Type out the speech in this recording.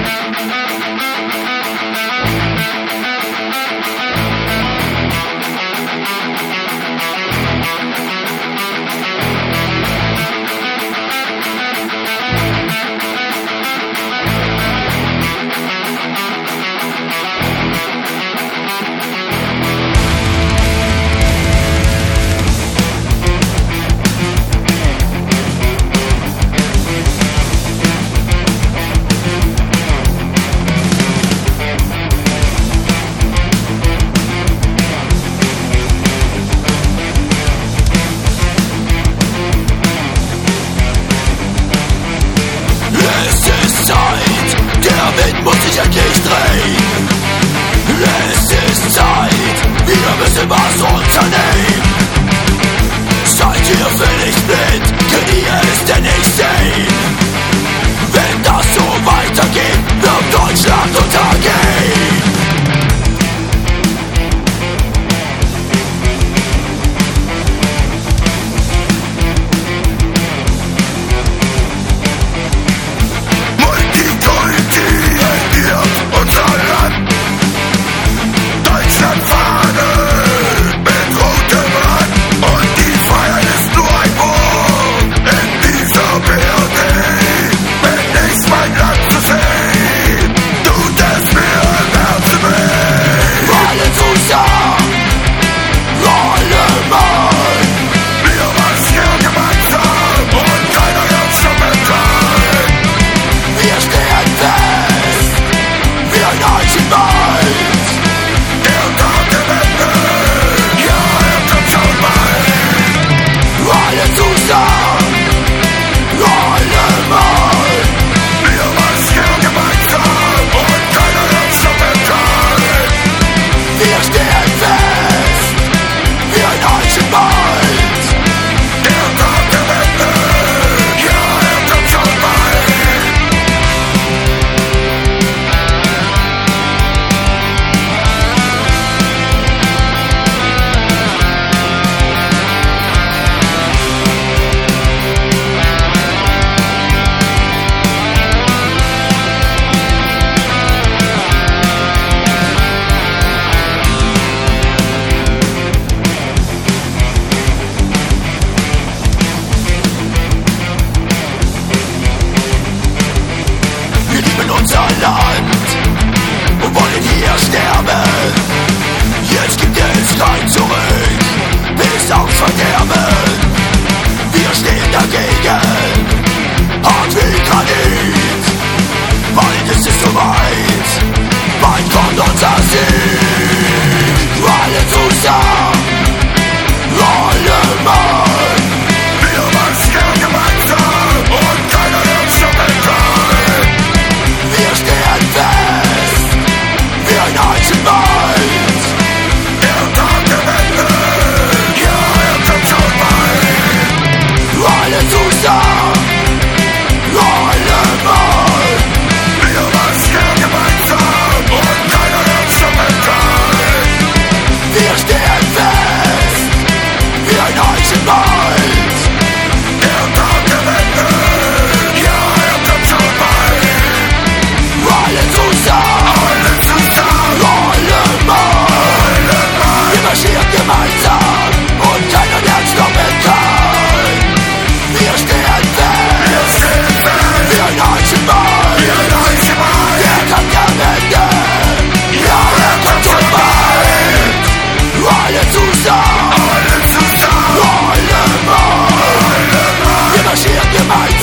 Muss sich endlich drehen. Es ist Zeit, wir müssen was unternehmen. Seid ihr völlig blind, könnt ihr es denn nicht sehen? Wenn das so weitergeht, wird Deutschland untergehen. Und wollen hier sterben. Jetzt gibt es kein Zurück, bis aufs Verderben. Wir stehen dagegen, hart wie Granit. Bald ist es soweit, bald kommt unser Sieg. Alle zusammen, alle Mann. Wir marschieren gemeinsam und keiner wird stoppen können. Wir stehen fest, wie ein Eisenwald. Der Tag der Wende, ja, er kommt schon bald. Alle zusammen, alle Mann. Wir marschieren gemeinsam und keiner wird stoppen können. Wir stehen fest, wie ein Eisenwald. Der Tag der Wende, ja, er kommt schon bald. Alle zusammen, alle Mann. Wir marschieren gemeinsam und keiner der stoppen kann. Wir stehen fest, wie ein Eisenbahn. Der Tag der Wende, ja, er kommt schon bald. Alle zusammen, alle Mann. Wir marschieren gemeinsam.